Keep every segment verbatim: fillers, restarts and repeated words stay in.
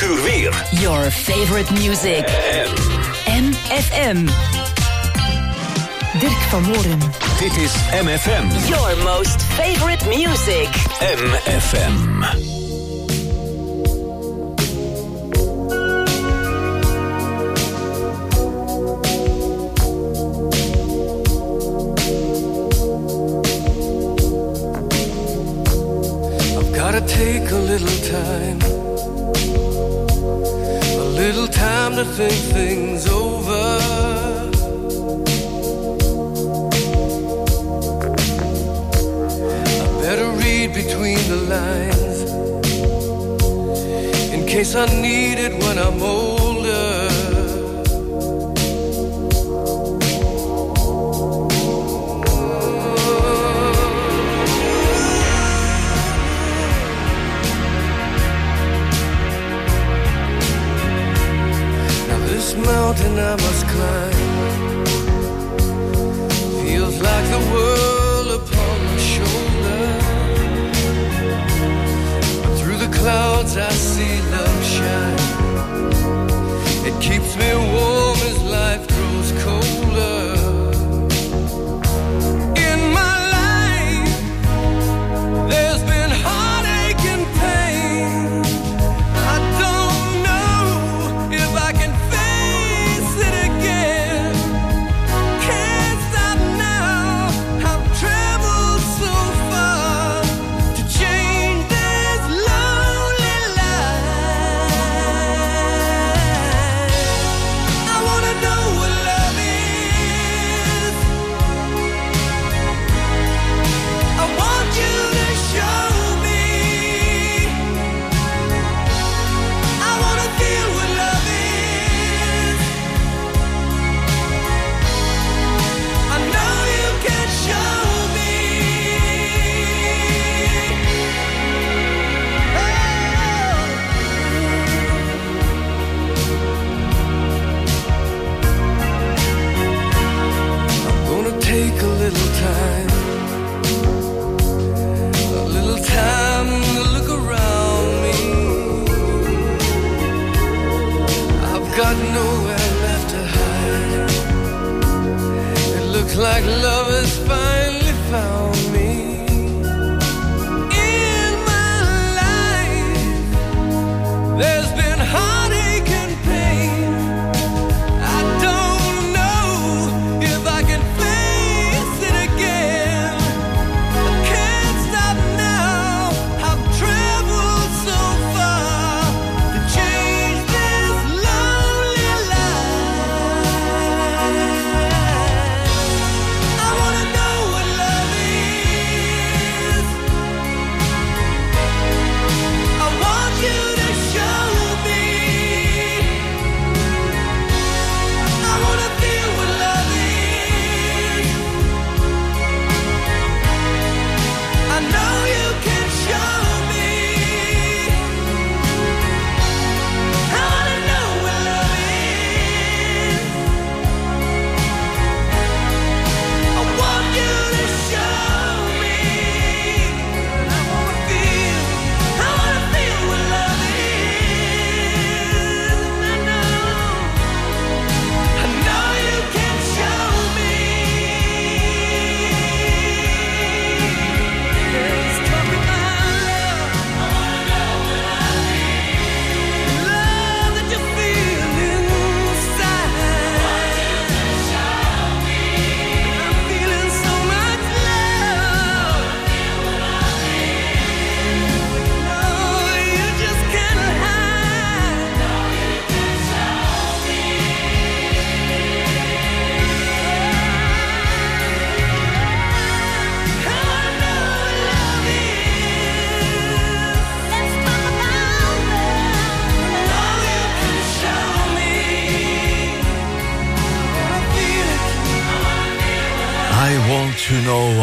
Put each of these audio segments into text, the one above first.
uur weer. Your favorite music. M F M. Dirk van Moren. Dit is M F M. Your most favorite music. M F M. Gotta take a little time, a little time to think things over. I better read between the lines, in case I need it when I'm older. Mountain I must climb feels like the world upon my shoulder. But through the clouds I see love shine. It keeps me warm as life grows colder. In my life there's been heartache and pain. I don't know if I can Life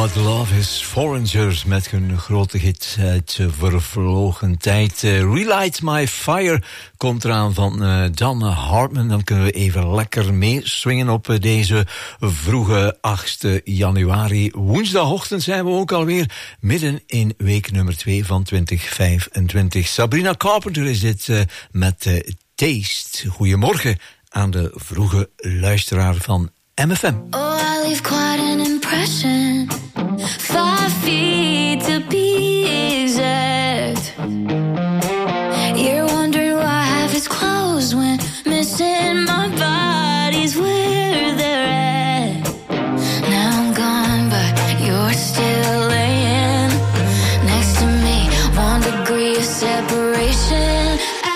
What Love Is. Foreigners met hun grote hit uit uh, vervlogen tijd. Uh, Relight My Fire komt eraan van uh, Dan Hartman. Dan kunnen we even lekker meeswingen op uh, deze vroege achtste januari. Woensdagochtend zijn we ook alweer midden in week nummer twee van twintig vijfentwintig. Sabrina Carpenter is dit uh, met uh, Taste. Goedemorgen aan de vroege luisteraar van M F M. Oh, I leave quite an impression. Five feet to be exact. You're wondering why half is closed when missing my body's where they're at. Now I'm gone, but you're still laying next to me. One degree of separation.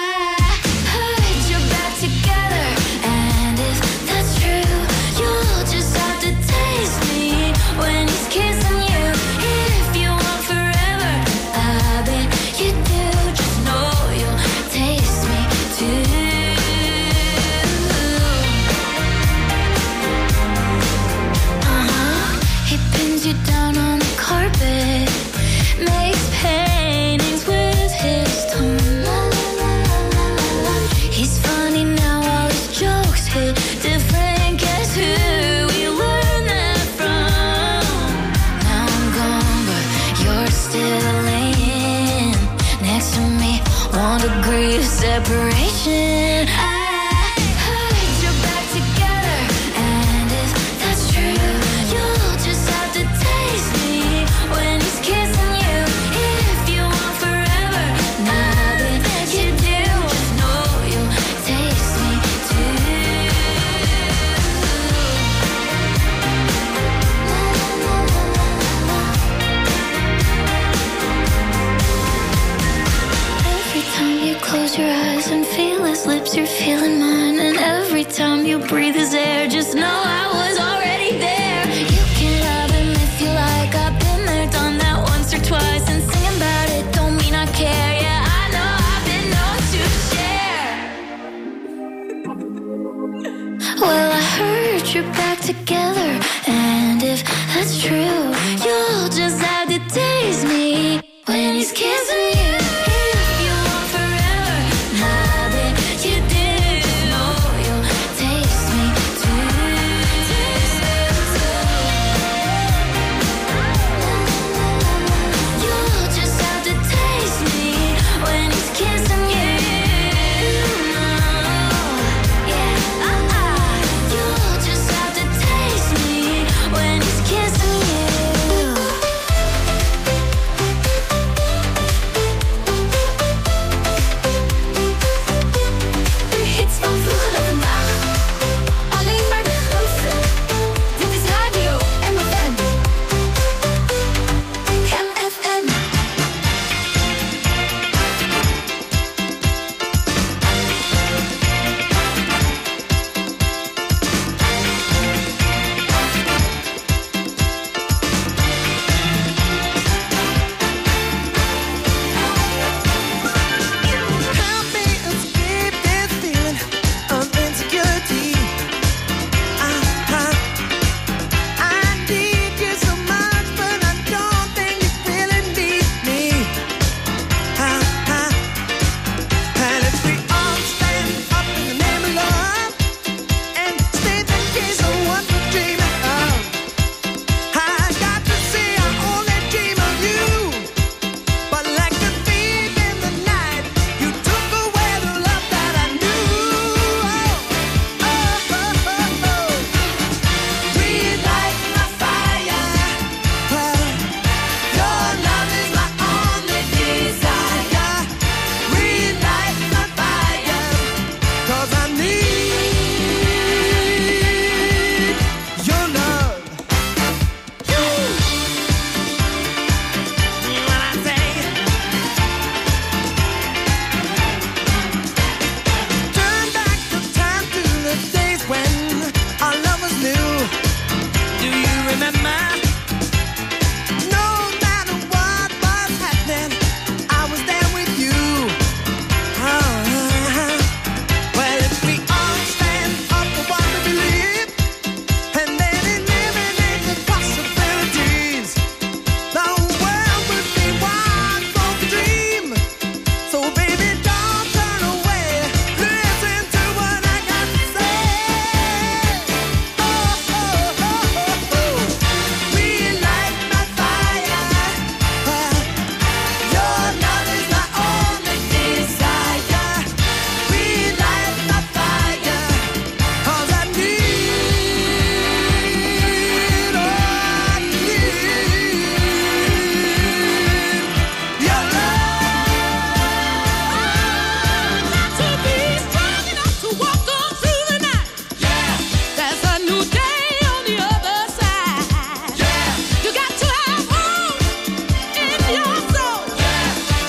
Degree of separation. I heard you're back together, and if that's true, you'll just have to taste me when he's kissing you. If you want forever, now that you do, just know you'll taste me too. Every time you close your eyes and feel his lips, you're feeling mine. And every time you breathe his air, just know I was already there. You can love him if you like. I've been there, done that once or twice. And singing about it don't mean I care. Yeah, I know I've been known to share. Well, I heard you're back together, and if that's true, you'll just have to taste me when he's kissing you.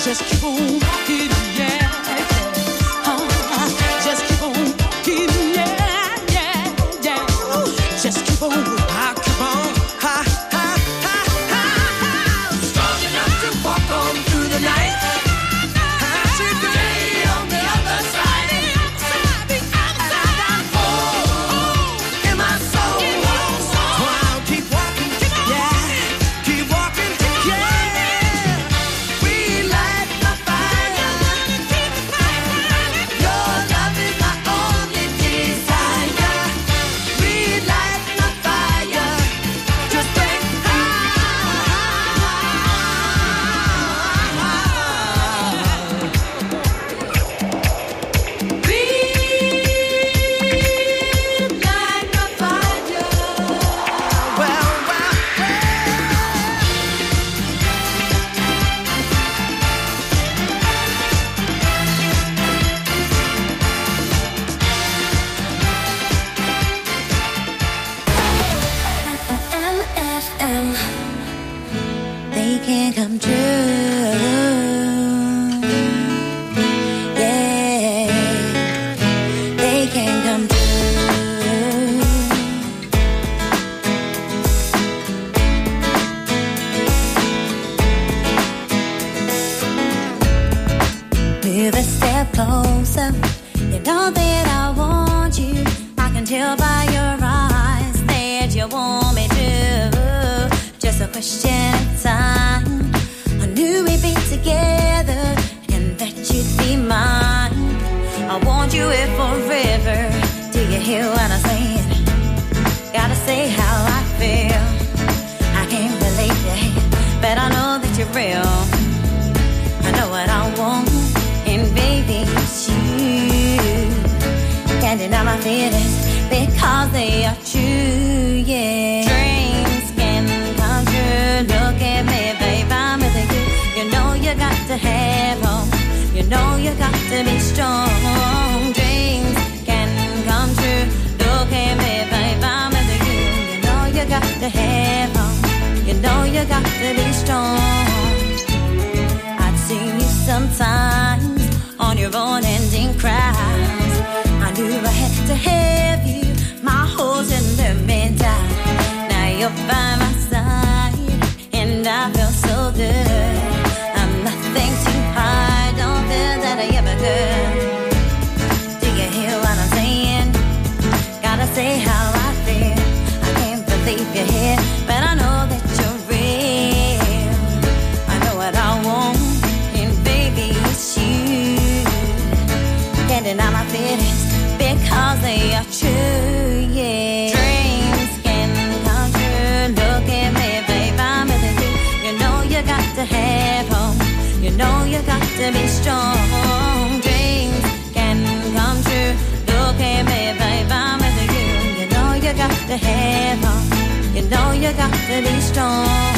Just keep on walking, yeah, yeah. Uh, just keep on walking, yeah, yeah, yeah. Just keep on, I keep on, ha, ha, ha, ha, ha. Strong enough to walk on through the night. Today on the other side, and I got hope in my soul. So I'll keep walking, yeah, keep walking, yeah. Relight my fire. Your love is my only desire. Relight my fire. Just bring Relight my fire. Well, well, M F M, they can come true. Yeah, they can come true. Move a step closer. You know that I want you. I can tell by your eyes that you want me to. Just a question of time. I knew we'd be together and that you'd be mine. I want you here forever. Do you hear what I'm saying? Gotta say how I feel. I can't believe it, but I know that you're real. I know what I want, and baby, it's you. Can't deny my feelings because they are true, yeah. Dreams can come true. Look at me, babe, I'm with you. You know you got to have hope. You know you got to be strong. Dreams can come true. Look at me, babe, I'm with you. You know you got to have hope. You know you got to be strong. I'd see you sometimes on your own ending crowds. I knew I had to have you. My holes in the middle. Now you're by my side, and I feel so good. I'm nothing to hide. Don't feel that I ever could. Do you hear what I'm saying? Gotta say how I feel. I can't believe you're here, but I know that you're real. I know what I want, and baby, it's you. Can't deny my feelings because they are true, yeah. Dreams can come true. Look at me, babe, I'm with you. You know you got to have hope. You know you got to be strong. Dreams can come true. Look at me, babe, I'm with you. You know you got to have hope. You know you got to be strong.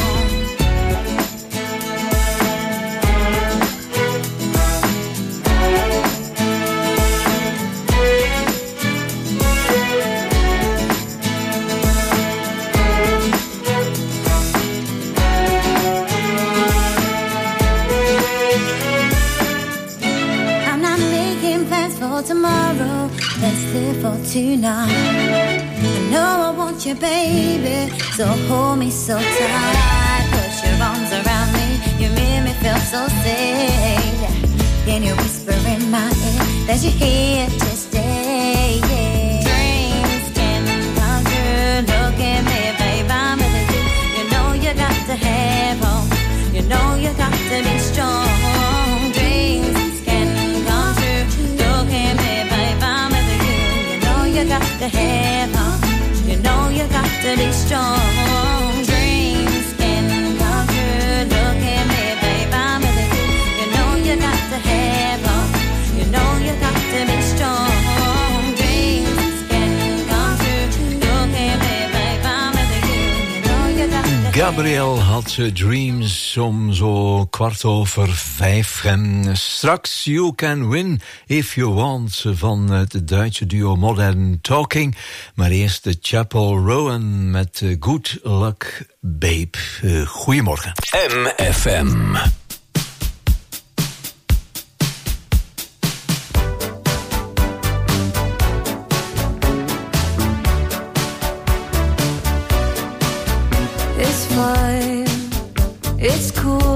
Tomorrow, let's live for tonight. I know I want you, baby, so hold me so tight. Put your arms around me, you make me feel so safe. Can you whisper in my ear that you're here to stay? Yeah. Dreams can come true. Look at me, babe, I'm with you. You know you got to have hope. You know you got to be strong. Dreams can come true. Look at me, babe, I'm with you. You know you got to have hope. You know you got to be strong. Dreams can come true. Look at me, babe, I'm with you. You know you got to have hope. You know you got to be strong. Dreams can come true. Look at me, babe, I'm with you. You know you got to have. Gabriel had Dreams om zo kwart over vijf. En straks You Can Win If You Want van het Duitse duo Modern Talking. Maar eerst de Chapel Rowan met Good Luck Babe. Uh, goedemorgen. M F M.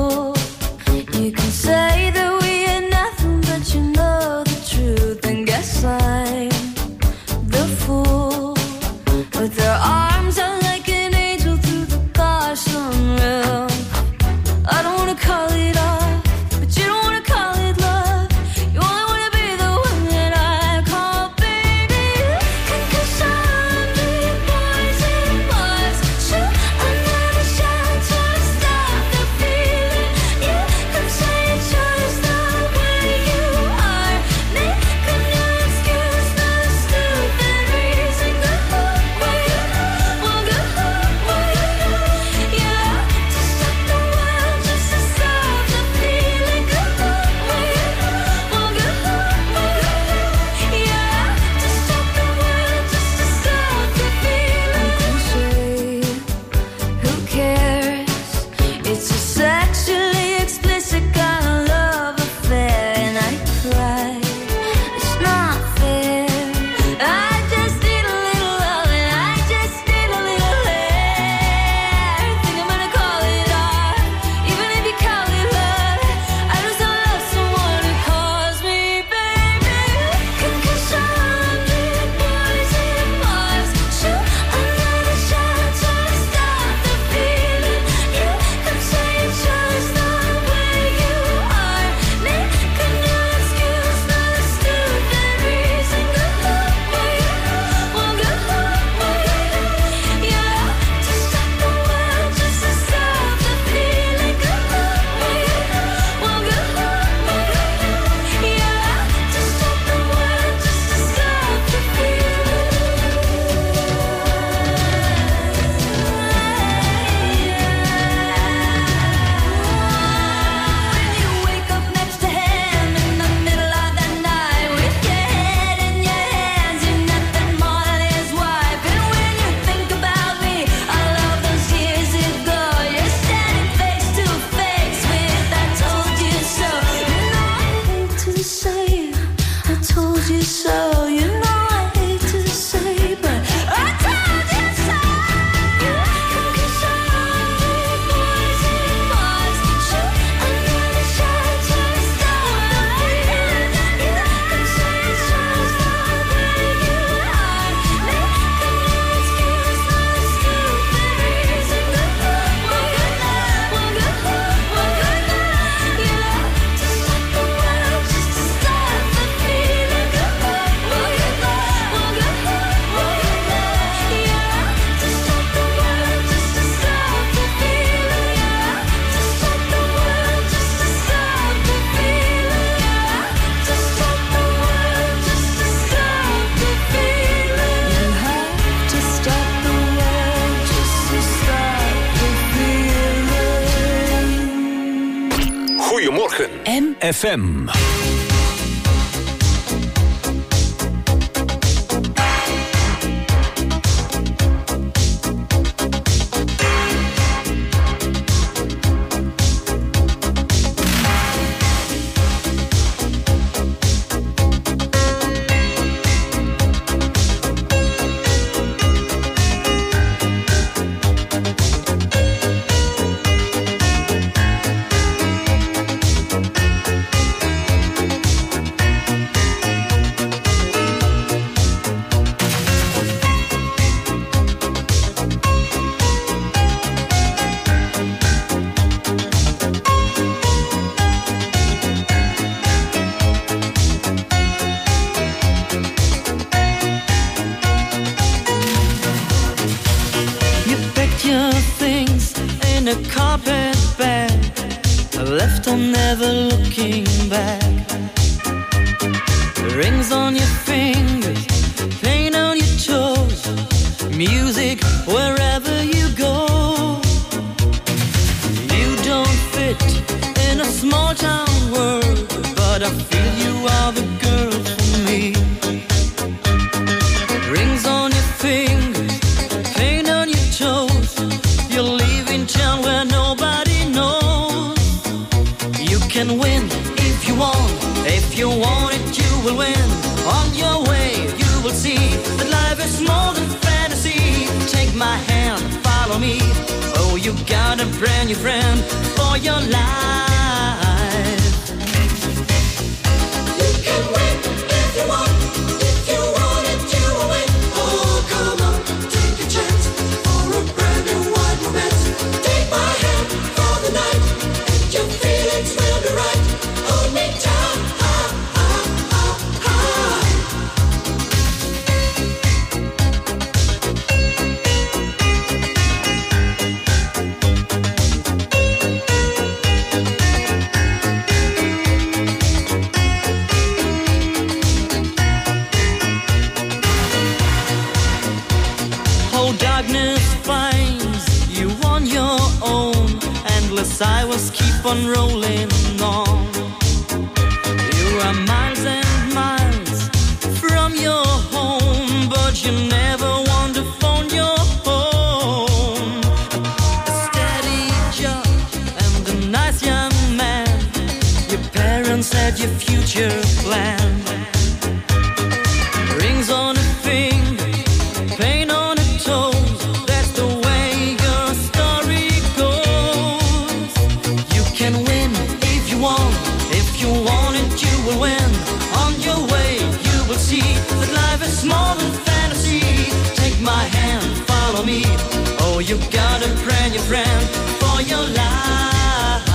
fool. You can say that we are nothing, but you know the truth. And guess I'm the fool. With their arms out like an angel through the Goshen roof. I don't wanna call it off, but you don't wanna call it love. You only wanna be the one that I call baby. Cause I'm the poison bars. Shoot another shot to stop the feeling. You can say it's just the way you are. Make a new excuse, not a stupid reason. Go where you well, go where you yeah. To stop the world, just to stop the feeling. Go where you well, go where you yeah. To stop the world, just to stop the feeling. Who cares? It's a sexually explicit kind of love affair, and I cry. It's not fair. I just need a little love, and I just need a little hair. Think I'm gonna call it off, even if you call it love. I just don't love someone who calls me baby. Cause I'm the poison bars. Shoot another shot to stop the feeling. You can say it's just the way you are. Make a new excuse, not a stupid reason. Go where you well, go where you yeah. To stop the world, just to stop the feeling. Go where you well, go where you yeah. To stop the world, just to stop the feeling. When you wake up next to him in the middle of the night with your head in your hands, you're nothing more than his wife. And when you think about me, all of those years ago, you're standing face to face with I told you so. You know I hate to say it, I told you so. You know I hate to say it, but I told you so. Cause I'm the poison bars. Shoot another shot to stop the feeling. You can say it's just the way you are. Make a new excuse, not a stupid reason. Go where you well, go where you yeah. To stop the world, just to stop the feeling. Go where you well, go where you yeah. To stop the world, just to stop the feeling. Yeah. To stop the world, just to stop the feeling. Yeah. To stop the world, just to stop the feeling. You have to stop the world just to stop the feeling. Goedemorgen, M F M. You packed your things in a carpet bag, left on never looking back. Rings on your fingers, paint on your toes, music wherever you go. You don't fit in a small town world, but I feel you are the girl for me. Rings on your fingers, paint on your toes, you're leaving town where nobody knows. You can win if you want, if you want it you will win. On your way you will see that life is more than fantasy. Take my hand, follow me, oh Oh, you got a brand new friend for your life. You can win if you want. If you want it, you will win. Oh, come on, take a chance for a brand new wide romance. Take my hand for the night, and your feelings will be right. Hold me tight, ah, ah, ah, ah. Darkness finds you on your own. Endless cycles keep on rolling on. You are miles and miles from your home, but you never want to phone your home. A steady job and a nice young man. Your parents had your future planned. Rings on a finger, pain on a toe. That's the way your story goes. You can win if you want. If you want it, you will win. On your way, you will see that life is more than fantasy. Take my hand, follow me. Oh, you got a brand new friend for your life.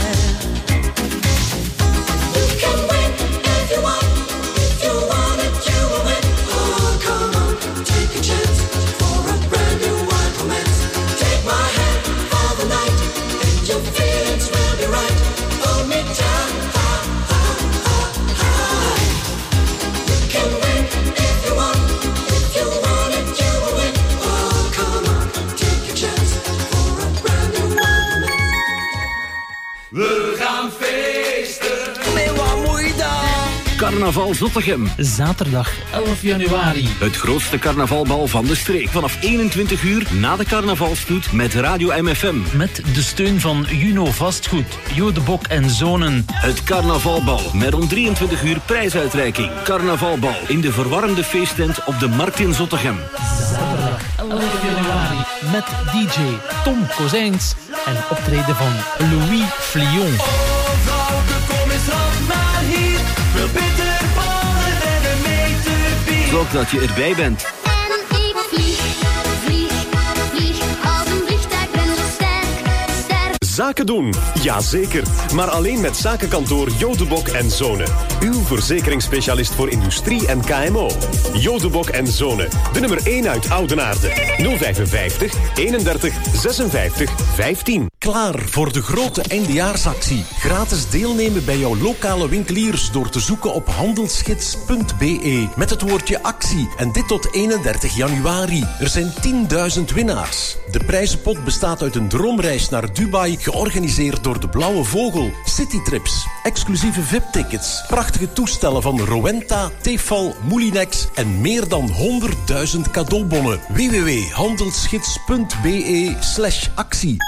You can win if you want. If you want it, you will win. Oh, come on, take a chance for a brand new wide romance. Take my hand for the night, and your feelings will be right. Hold me tight, ah, ah, ah, ah. You can win if you want. If you want it, you will win. Oh, come on, take a chance for a brand new wide romance. We gaan feesten. Met wat moeite. Carnaval Zottegem. Zaterdag elf januari. Het grootste carnavalbal van de streek. Vanaf eenentwintig uur na de carnavalstoet met Radio M F M. Met de steun van Juno Vastgoed, Jodebok en Zonen. Het carnavalbal met om drieëntwintig uur prijsuitreiking. Carnavalbal in de verwarmde feesttent op de Markt in Zottegem. Zaterdag elf januari. Met D J Tom Kozijns en optreden van Louis Flion. Oh, vrouwke, kom eens af naar hier. Veel bitterballen en een meter bier. Zorg dat je erbij bent. En ik vlieg, vlieg, vlieg als een vliegtuig, ben zo sterk, sterk. Zaken doen, jazeker. Maar alleen met zakenkantoor Jodebok en Zonen. Uw verzekeringsspecialist voor industrie en K M O. Jodebok en Zonen, de nummer één uit Oudenaarde. nul vijfenvijftig, eenendertig, zesenvijftig, vijftien. Klaar voor de grote eindejaarsactie. Gratis deelnemen bij jouw lokale winkeliers door te zoeken op handelsgids punt b e met het woordje actie. En dit tot eenendertig januari. Er zijn tienduizend winnaars. De prijzenpot bestaat uit een droomreis naar Dubai, georganiseerd door de Blauwe Vogel. Citytrips, exclusieve V I P-tickets, prachtige toestellen van Rowenta, Tefal, Moulinex en meer dan honderdduizend cadeaubonnen. w w w punt handelsgids punt b e slash actie.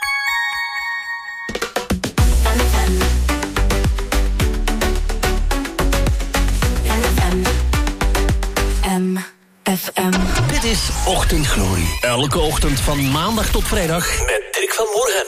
M F M. Dit is Ochtendglorie. Elke ochtend van maandag tot vrijdag met Dirk van Morgen.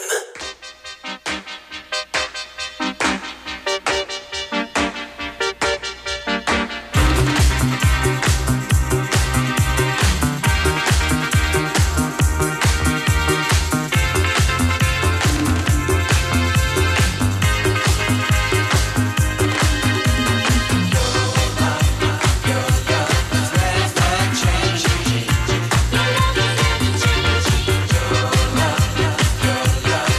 Your love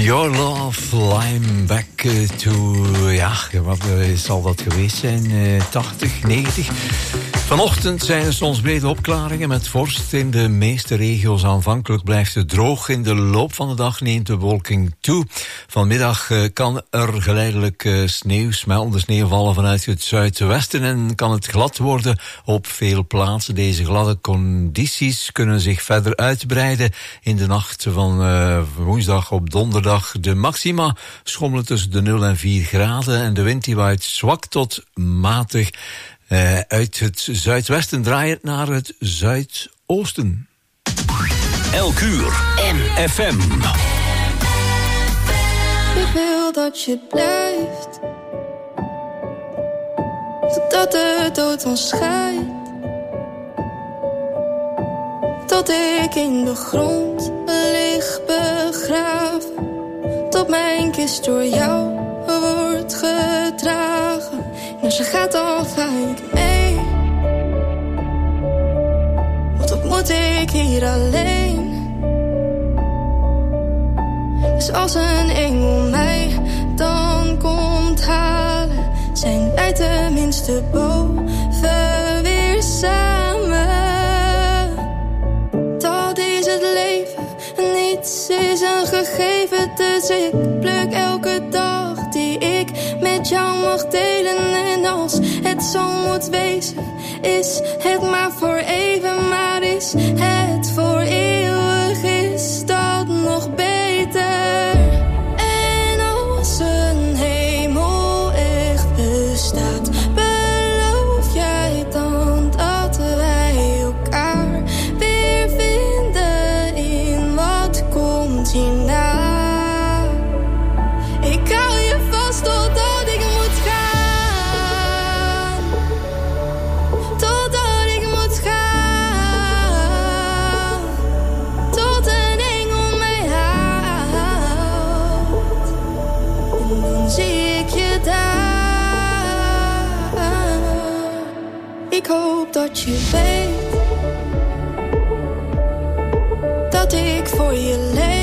Your Love, I'm back to... Ja, wat zal dat geweest zijn? Uh, tachtig, negentig? Vanochtend zijn er soms brede opklaringen met vorst in de meeste regio's. Aanvankelijk blijft het droog. In de loop van de dag neemt de bewolking toe. Vanmiddag uh, kan er geleidelijk uh, sneeuw, smeltende sneeuw vallen vanuit het zuidwesten en kan het glad worden op veel plaatsen. Deze gladde condities kunnen zich verder uitbreiden in de nacht van uh, woensdag op donderdag. De maxima schommelen tussen de nul en vier graden en de wind die waait zwak tot matig. Uh, uit het zuidwesten draaiend naar het zuidoosten. Elk uur M F M. Ik wil dat je blijft, totdat de dood ons scheidt. Tot ik in de grond lig begraven, tot mijn kist door jou wordt gedragen. En als je gaat, dan ga ik mee, want wat moet ik hier alleen? Dus als een engel mij dan komt halen, zijn wij tenminste boven weer samen. Dat is het leven, niets is een gegeven, dus ik pluk elke dag die ik met jou mag delen. En als het zo moet wezen, is het maar voor even, maar is het voor eeuwig, is dat nog beter. En als een hemel echt bestaat, beloof jij dan dat wij elkaar weer vinden in wat komt hierna? Ik hou je vast totdat ik moet gaan, totdat ik moet gaan, tot een engel mij haalt. En dan zie ik je daar. Ik hoop dat je weet dat ik voor je leef.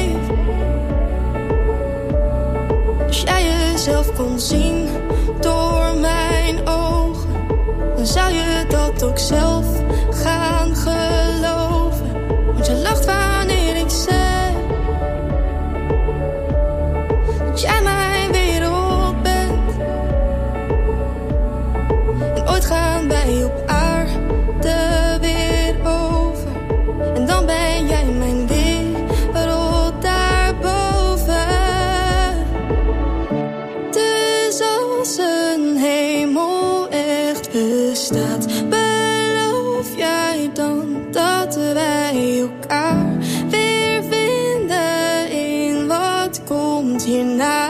Als jij jezelf kon zien door mijn ogen, dan zou je dat ook zelf gaan geloven. Want je lacht wanneer ik zeg dat jij mijn wereld bent. En ooit gaan wij op aarde weer over, en dan ben jij mijn wereld daarboven. Dus als een hemel echt bestaat, beloof jij dan dat wij elkaar weer vinden in wat komt hierna?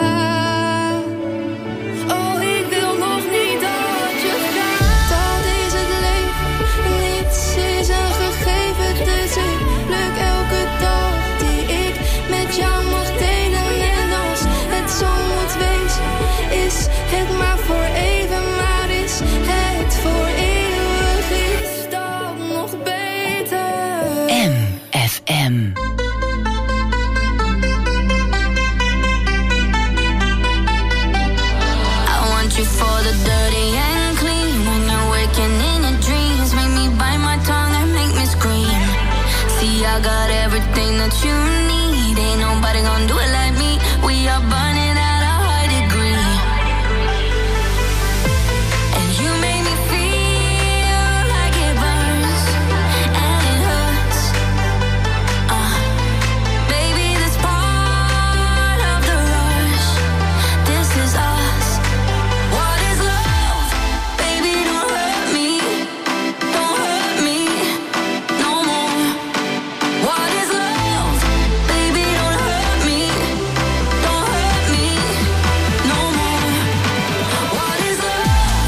Oh, ik wil nog niet dat je gaat. Dat is het leven, niets is een gegeven, dus ik pluk elke dag die ik met jou mag delen. En als het zo moet wezen, is het maar voor even, maar is het voor eeuwig, is dat nog beter? M F M. I want you for the dirty and clean. When you're waking in your dreams, make me bite my tongue and make me scream. See, I got everything that you need. Ain't nobody gonna do it like me. We are burning at a high degree. And you make me feel like it burns and it hurts. Uh, baby, this part of the rush. This is us. What is love? Baby, don't hurt me. Don't hurt me no more. What is love? Baby, don't hurt me. Don't hurt me no more. What is love?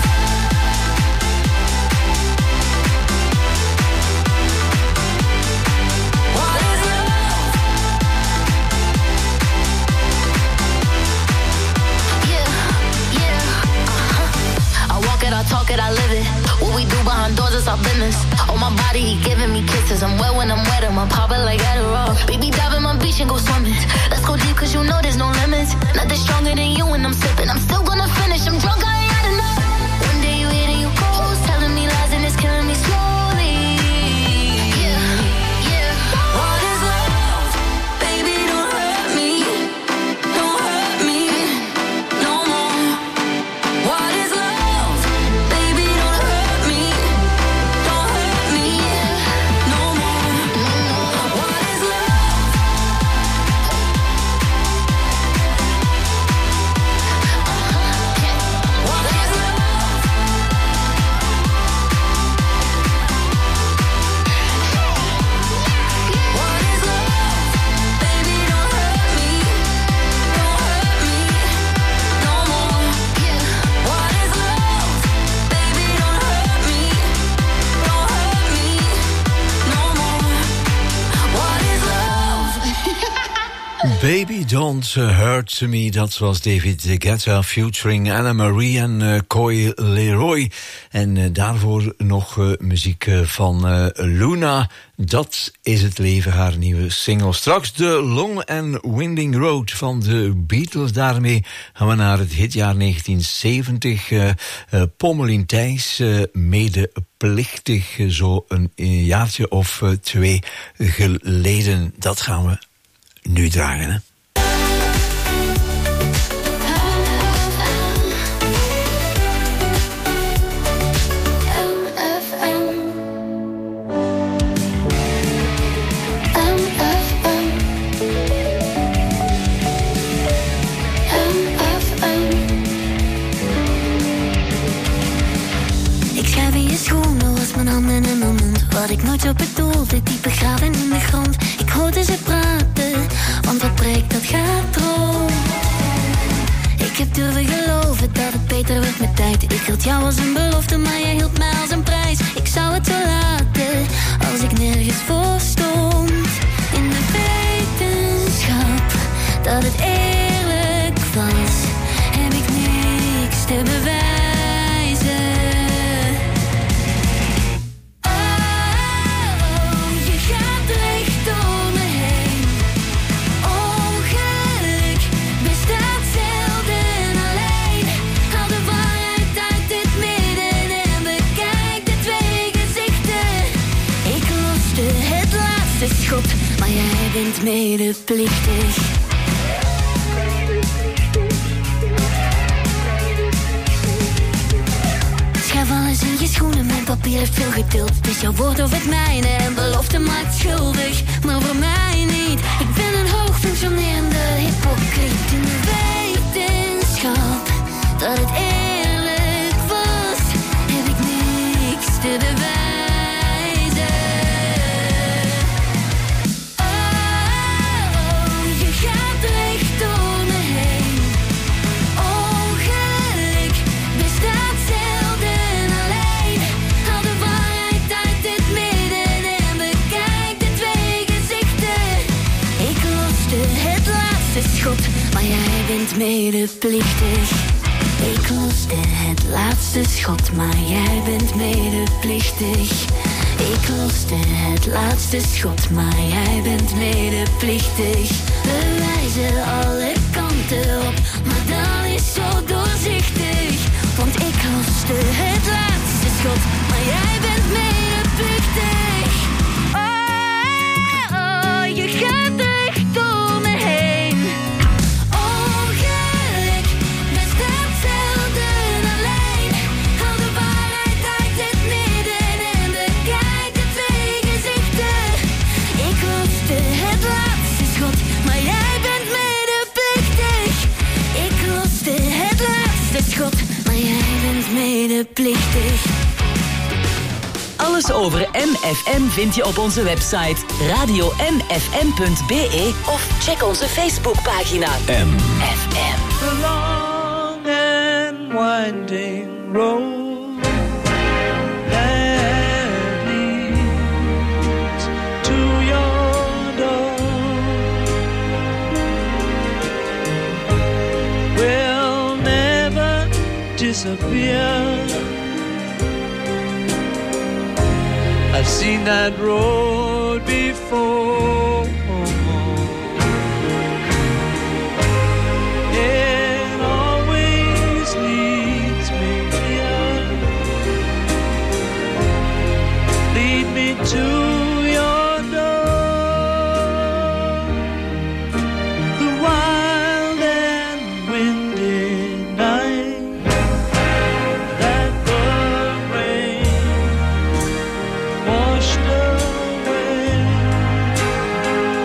What is love? Yeah, yeah, uh-huh. I walk it, I talk it, I live it. What we do behind doors is our business. On my body, he giving me kisses. I'm wet when I'm wet, I'm popping like Adderall. Baby, dive in my beach and go swimming. Let's go deep, cause you know there's no limit. Baby Don't Hurt Me, dat was David Guetta featuring Anna Marie en uh, Coy Leroy. En uh, daarvoor nog uh, muziek uh, van uh, Luna. Dat is het leven, haar nieuwe single. Straks de Long and Winding Road van de Beatles. Daarmee gaan we naar het hitjaar negentien zeventig. Uh, uh, Pommelien Thijs, uh, medeplichtig, uh, zo een, een jaartje of uh, twee geleden. Dat gaan we nu draaien, hè. Wat ik nooit zo bedoelde, diep begraven in de grond. Ik hoorde ze praten, want wat breekt, dat gaat rond. Ik heb durven geloven dat het beter werd met tijd. Ik hield jou als een belofte, maar jij hield mij als een prijs. Ik zou het zo laten, als ik nergens voor stond. In de wetenschap, dat het eerlijk was, heb ik niks te bewijzen. Schot, maar jij bent medeplichtig. Schuif alles in je schoenen, mijn papier heeft veel geduld. Dus jouw woord of het mijne en belofte maakt schuldig. Maar voor mij niet, ik ben een hoog functionerende hypocriet. In de wetenschap dat het eerlijk was, heb ik niks te bewijzen. Maar jij bent medeplichtig. Ik loste het laatste schot, maar jij bent medeplichtig. Ik loste het laatste schot, maar jij bent medeplichtig. Bewijzen alle kanten op, maar dan is zo doorzichtig. Want ik loste het laatste schot, maar jij bent medeplichtig. Oh, oh, je gaat echt door me heen. Maar jij bent medeplichtig. Alles over M F M vind je op onze website radio m f m punt b e of check onze Facebookpagina M F M. The long and winding road that leads to your door will never disappear. I've seen that road before. It always leads me here. Lead me to your door. The wild and windy night that the rain washed away.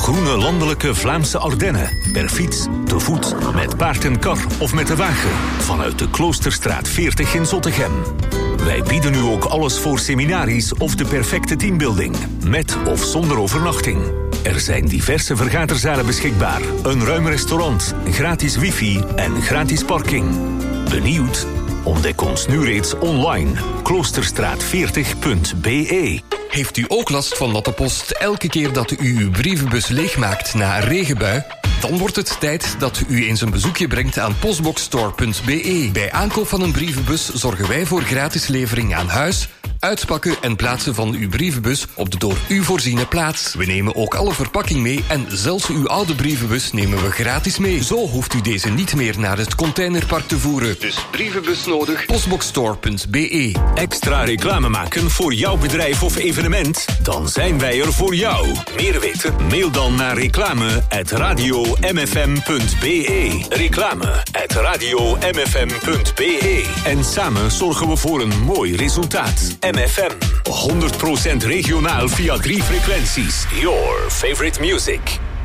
groene landelijke Vlaamse Ardennen. Per fiets, te voet, met paard en kar of met de wagen. Vanuit de Kloosterstraat veertig in Zottegem. Wij bieden u ook alles voor seminaries of de perfecte teambuilding. Met of zonder overnachting. Er zijn diverse vergaderzalen beschikbaar. Een ruim restaurant, gratis wifi en gratis parking. Benieuwd? Ontdek ons nu reeds online. kloosterstraat veertig punt b e. Heeft u ook last van natte post elke keer dat u uw brievenbus leegmaakt na een regenbui? Dan wordt het tijd dat u eens een bezoekje brengt aan postboxstore punt b e. Bij aankoop van een brievenbus zorgen wij voor gratis levering aan huis, uitpakken en plaatsen van uw brievenbus op de door u voorziene plaats. We nemen ook alle verpakking mee en zelfs uw oude brievenbus nemen we gratis mee. Zo hoeft u deze niet meer naar het containerpark te voeren. Dus brievenbus nodig, postboxstore punt b e. Extra reclame maken voor jouw bedrijf of evenement? Dan zijn wij er voor jou. Meer weten? Mail dan naar reclame at radio m f m punt b e. Reclame at radio m f m punt b e. En samen zorgen we voor een mooi resultaat. M F M. honderd procent regionaal via drie frequenties. Your favorite music.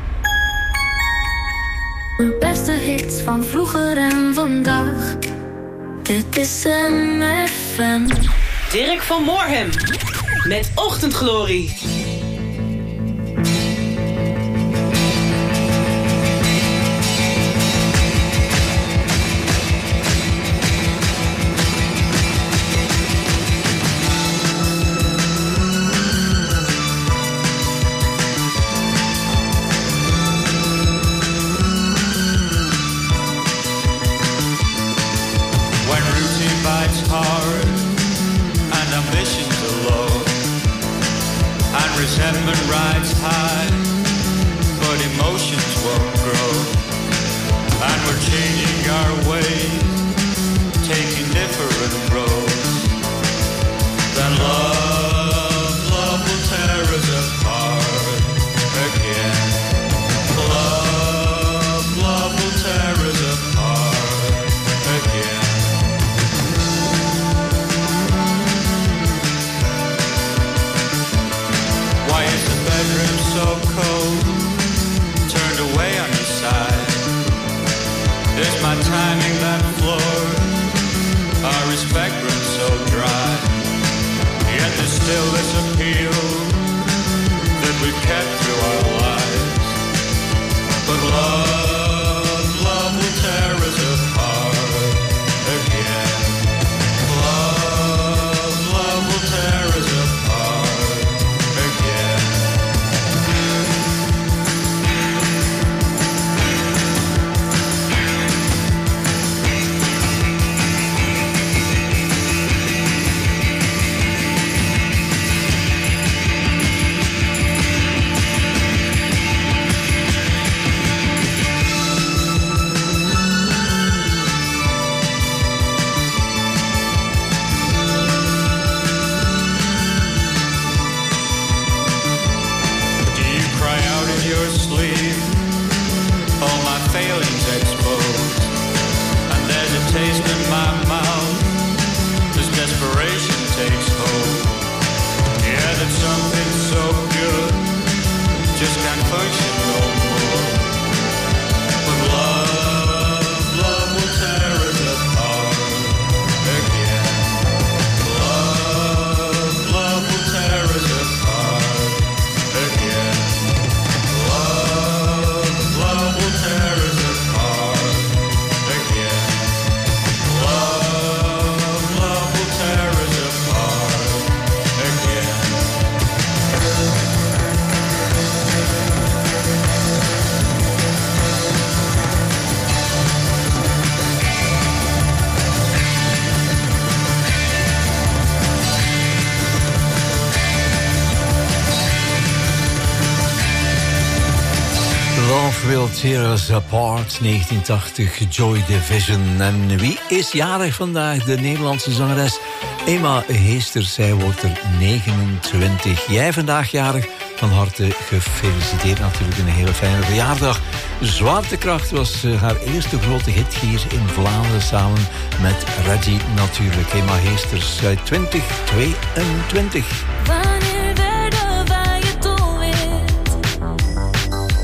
De beste hits van vroeger en vandaag. Dit is M F M. Dirk van Moorhem. Met Ochtendglorie. Resentment rides high, but emotions won't grow. And we're changing our ways, taking different roads. Then love, love will tear us apart again. Love, love will tear us apart again. Why is the bedroom so cold? Turned away on your side. Is my timing that floored? Our respect runs so dry. Yet there's still this appeal that we've kept through our lives. But love, love will tear us apart again. Love, love will tear us apart again. Will Tear Us Apart, negentien tachtig, Joy Division. En wie is jarig vandaag? De Nederlandse zangeres Emma Heester. Zij wordt er negenentwintig. Jij vandaag jarig? Van harte gefeliciteerd. Natuurlijk een hele fijne verjaardag. Zwaartekracht was haar eerste grote hit hier in Vlaanderen. Samen met Reggie natuurlijk. Emma Heesters uit twintig tweeëntwintig. Wanneer werden wij het doelwit?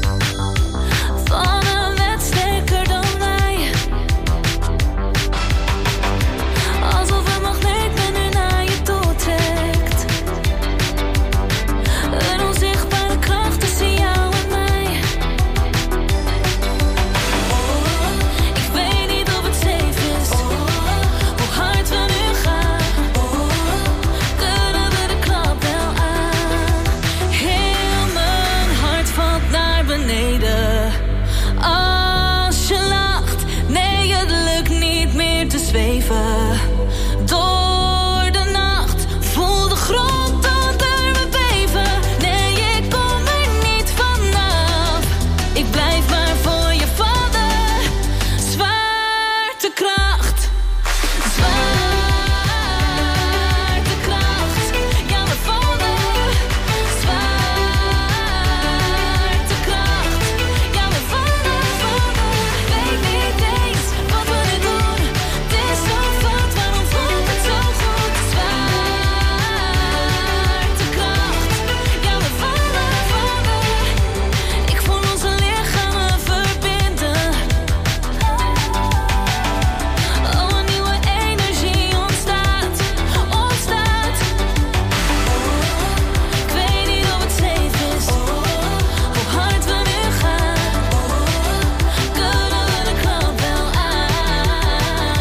Als je lacht, nee, het lukt niet meer te zweven. Door de nacht, voel de grond onder me beven. Nee, ik kom er niet vanaf. Ik blijf maar voor je vallen. Zwaartekracht. Zwaartekracht. Ja, we vallen. Zwaartekracht. Ja, we vallen, vallen. Weet niet eens wat we nu doen. Het is zo fout, waarom voelt het zo goed? Zwaartekracht. Ja, we vallen, vallen. Ik voel onze lichamen verbinden. Oh, een nieuwe energie ontstaat, ontstaat. Ik weet niet of het safe is, hoe hard we nu gaan. Kunnen we de knop wel aan?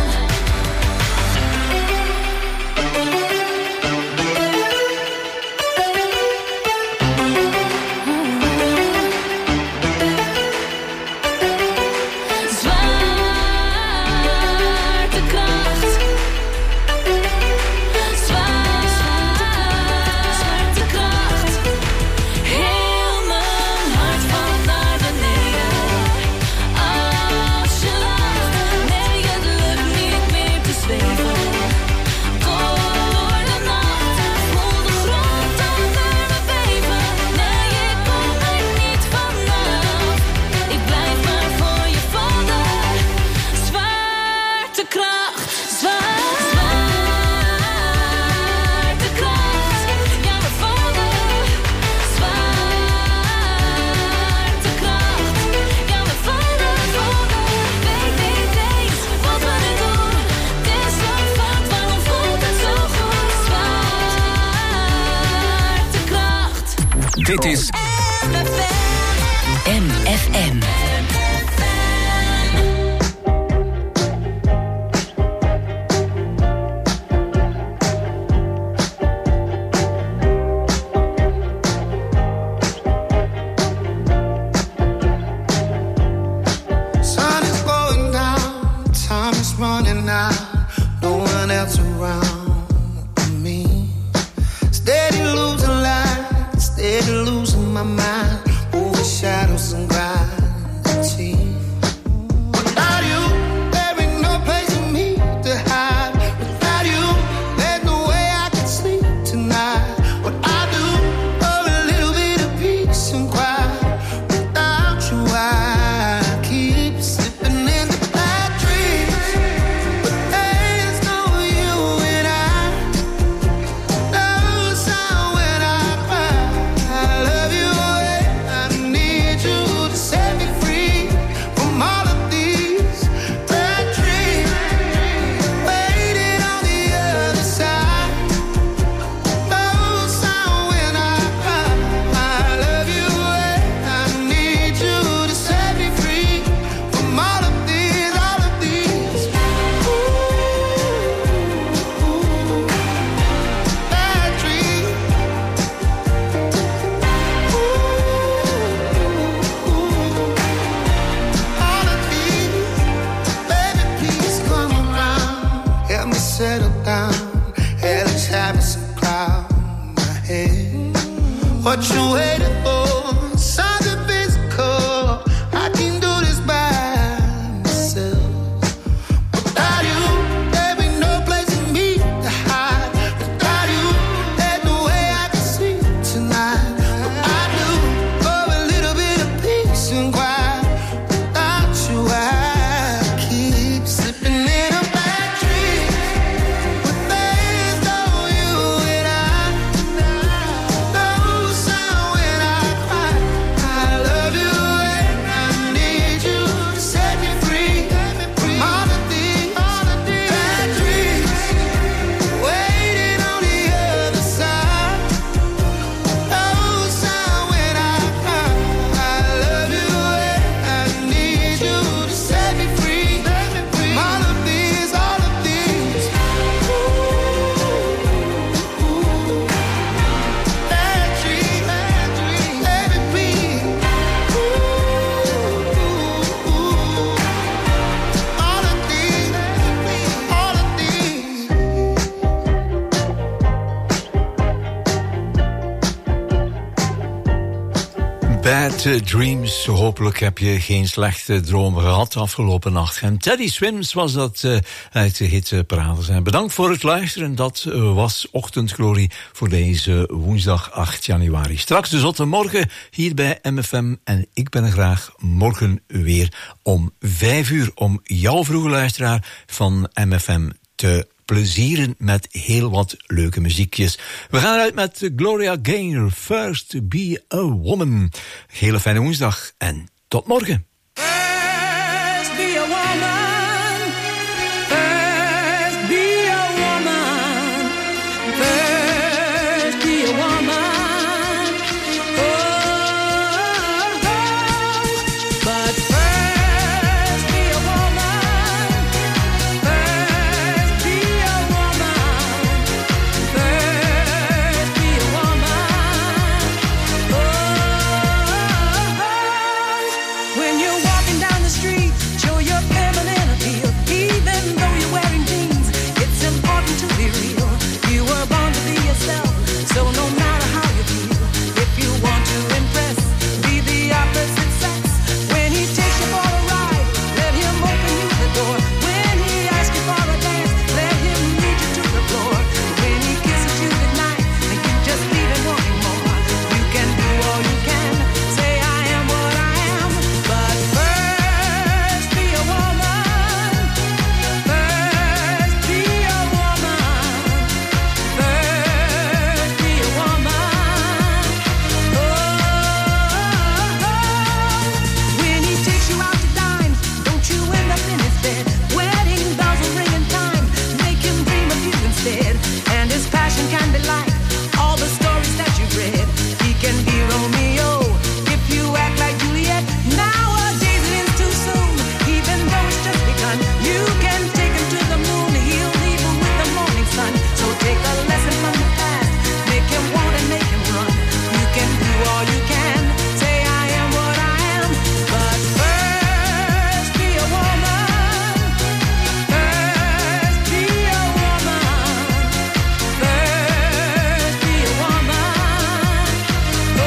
Zwaartekracht. Zwaartekracht. Heel mijn hart valt naar beneden. Als je lacht, nee, het lukt niet meer te zweven. Door de nacht, voel de grond onder me beven. Nee, ik kom er niet vanaf. Ik blijf maar voor je vallen. Zwaartekracht. Zwaar- Zwaartekracht. Ja, we vallen. Zwaartekracht. Ja, we vallen, vallen. Weet niet eens wat we nu doen. Het is zo fout, waarom voelt het zo goed? Zwaartekracht. Dit is M F M. Sun is going down, time is running out, no one else around me. Steady losing light, steady losing my mind, over shadows and gravity. Without you, there ain't no place for me to hide. Without you, there's no way I can sleep tonight. What I do for a little bit of peace and quiet. Without you, I keep slipping into bad dreams. But there's no you and I. No sound when I cry. I love you away. I need you to set me free from all of these bad dreams. Waiting on the other side. No sound when I cry. I love you away. I need you to set me free from all of these, all of these. Ooh, bad dreams. All of these, baby, please come around. Help me settle down. Hellish habits and cloud my head. What you waiting for? Something physical. I can do this by myself. Without you, there ain't no place for me to hide. Without you, there's no way I can sleep tonight. What I do for a little bit of peace and quiet. Without you, I keep slipping in a bad dream. But there's no you and I. No sound when I Sweet Dreams. Hopelijk heb je geen slechte dromen gehad afgelopen nacht. En Teddy Swims was dat uh, uit de hitparade zijn. Bedankt voor het luisteren. Dat uh, was Ochtendglorie voor deze woensdag acht januari. Straks de zotte morgen hier bij M F M. En ik ben er graag morgen weer om vijf uur om jouw vroege luisteraar van M F M te plezieren met heel wat leuke muziekjes. We gaan eruit met Gloria Gaynor, First to Be a Woman. Hele fijne woensdag en tot morgen. First be a woman. First be a woman. First be a woman. Oh, but first be a woman. First be a woman. First be a woman. Oh, when you're walking down the street, show your feminine appeal. Even though you're wearing jeans, it's important to be real. You were born to be yourself, so no matter how you feel, if you want to impress, be the opposite sex. When he takes you for a ride, let him open you the door. When he asks you for a dance, let him lead you to the floor. When he kisses you goodnight, and you just leave him wanting more. You can do all you can, say I am what I am, but first be a woman. First be a woman. First be a woman. Oh, when he takes you out to dine, don't you end up in his bed. Wedding bells will ring in time, make him dream of you instead. And his passion can be like all the stories that you've read. He can be Romeo if you act like Juliet. Nowadays it is too soon, even though it's just begun. You can take him to the moon, he'll leave him with the morning sun. So take a lesson from the past, make him want and make him run. You can do all you can, say I am what I am, but first be a woman. First be a woman. First be a woman. Oh,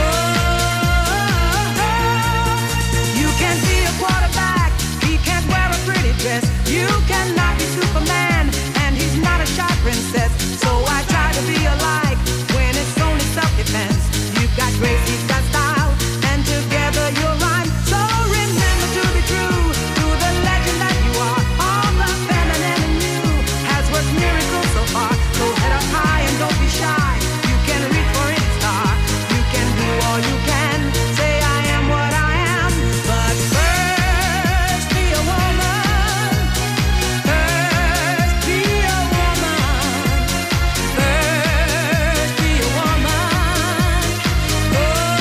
you can be a quarterback, he can't wear a pretty dress. You cannot be Superman, and he's not a shy princess. So I try to be alike when it's only self-defense. You've got grace, he's got style, and together you'll rhyme. So remember to be true to the legend that you are. All the feminine in you has worked miracles so far. So head up high and don't be shy. You can reach for any star. You can do all you can, say I am what I am, but first be a woman. First be a woman. First be a woman. Oh,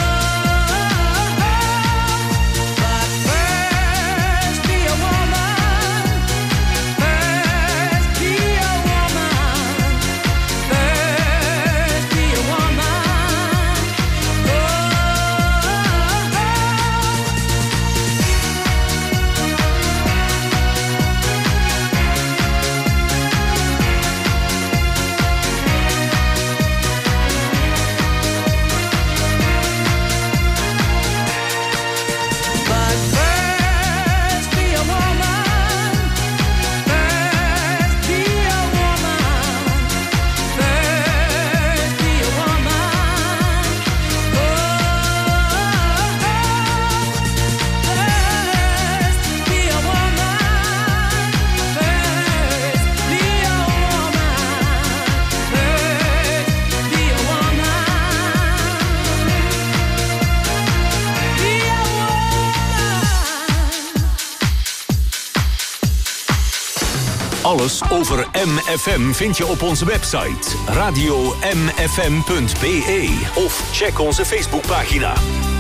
but first be a woman. First be a woman. First be a woman. But first be a woman. First be a woman. First be a woman. Oh, first be a woman. First be a woman. First be a woman. Be a Alles over M F M vind je op onze website radio m f m punt b e of check onze Facebookpagina.